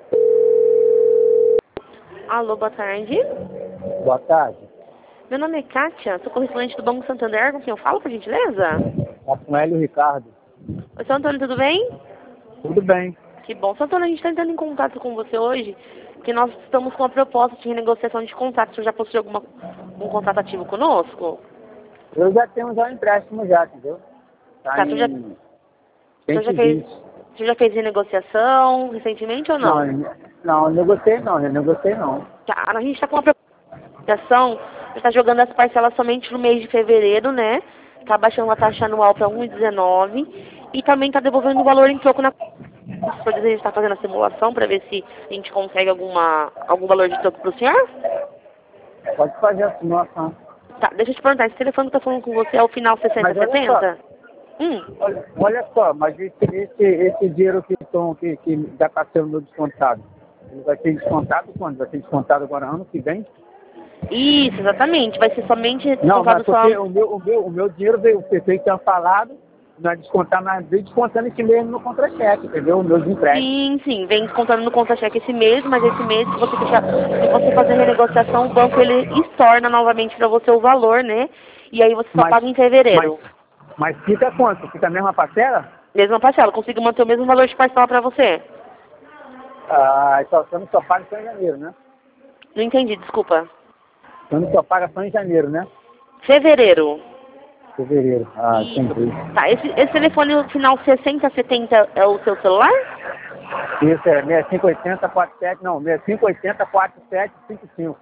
Alô, boa tarde. Boa tarde. Meu nome é Kátia, sou correspondente do Banco Santander, com quem eu falo, por gentileza? Com Hélio Ricardo. Oi, seu Antônio, tudo bem? Tudo bem. Que bom. Seu Antônio, a gente está entrando em contato com você hoje, porque nós estamos com uma proposta de renegociação de contrato. O senhor já possui um contrato ativo conosco? Eu já tenho um empréstimo já, entendeu? Tá, o senhor já fez, 120. o senhor já fez renegociação recentemente ou não? Não, renegociei não. Tá, a gente está com uma proposta, está jogando as parcelas somente no mês de fevereiro, né? Está baixando a taxa anual para 1,19 e também está devolvendo o valor em troco na... Se for dizer, a gente está fazendo a simulação para ver se a gente consegue algum valor de troco para o senhor? Pode fazer a simulação. Tá, deixa eu te perguntar, esse telefone que está falando com você é o final Mas olha só. 6070? Olha só, mas esse dinheiro que já está sendo descontado, ele vai ser descontado quando? Vai ser descontado agora ano que vem? Isso, exatamente. Vai ser somente Não, mas descontado só... porque o meu dinheiro veio, o prefeito tinha falado, não é descontar, mas veio descontando esse mesmo no contra-cheque, entendeu? Meus empréstimos. Sim, vem descontando no contra-cheque esse mês, mas esse mês, se você fazer a renegociação, o banco ele estorna novamente para você o valor, né? E aí você só paga em fevereiro. Mas fica quanto? Fica a mesma parcela? Mesma parcela, consigo manter o mesmo valor de parcela para você. Ah, você não só paga só em janeiro, né? Não entendi, desculpa. Você não só paga só em janeiro, né? Fevereiro. Fevereiro. Ah, Isso. entendi. Tá, esse telefone no final 6070 é o seu celular? Isso é 6580 47, não, 6580 4755.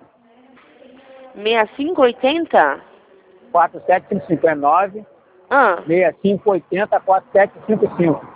6580? 4755 é 9 6580 4755.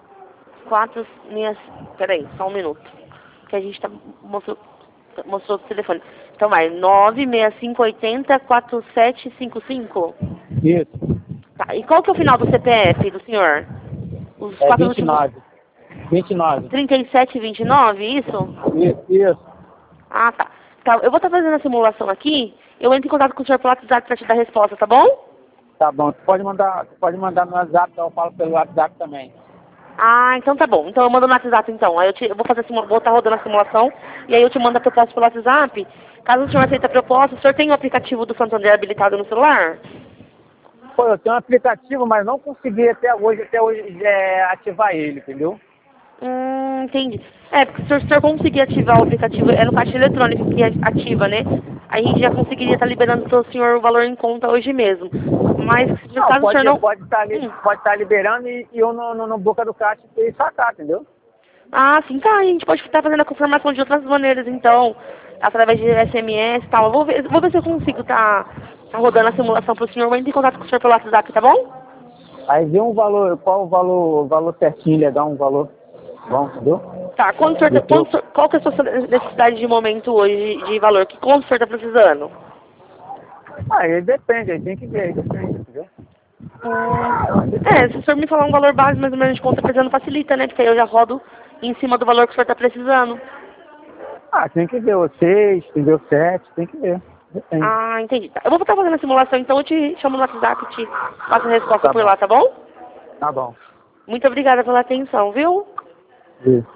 6... Peraí, só um minuto. Que a gente mostrou o telefone. Então vai, 96580 4755. Isso. Tá, e qual que é o final do CPF do senhor? Os É quatro 29. 29. 3729, isso? Isso. Ah, tá. Tá, eu vou estar fazendo a simulação aqui. Eu entro em contato com o senhor pelo WhatsApp para te dar a resposta, tá bom? Tá bom. Você pode mandar no WhatsApp, eu falo pelo WhatsApp também. Ah, então tá bom. Então eu mando no WhatsApp então. Aí eu vou vou estar rodando a simulação e aí eu te mando a proposta pelo WhatsApp. Caso o senhor aceite a proposta, o senhor tem o aplicativo do Santander habilitado no celular? Pô, eu tenho um aplicativo, mas não consegui até hoje ativar ele, entendeu? Entendi. É, porque se o senhor conseguir ativar o aplicativo, é no caixa eletrônico que ativa, né? Aí a gente já conseguiria estar liberando para o senhor o valor em conta hoje mesmo. Mas Não, caso o senhor não... pode estar liberando e eu no boca do caixa e sacar, entendeu? Ah, sim, tá. A gente pode estar fazendo a confirmação de outras maneiras, então, através de SMS e tal. Eu vou ver se eu consigo tá rodando a simulação para o senhor. Vou entrar em contato com o senhor pelo WhatsApp, tá bom? Aí vê um valor, qual o valor certinho, legal, um valor bom, entendeu? Tá, qual que é a sua necessidade de momento hoje de valor? Que quanto o senhor está precisando? Aí depende, aí tem que ver, aí depende, entendeu? Se o senhor me falar um valor base mais ou menos de conta precisando, facilita, né? Porque aí eu já rodo em cima do valor que o senhor está precisando. Ah, tem que ver o 6, entendeu? 7, tem que ver. Depende. Ah, entendi. Tá. Eu vou estar fazendo a simulação, então eu te chamo no WhatsApp e te faço a resposta por lá, tá bom? Tá bom. Muito obrigada pela atenção, viu? Isso.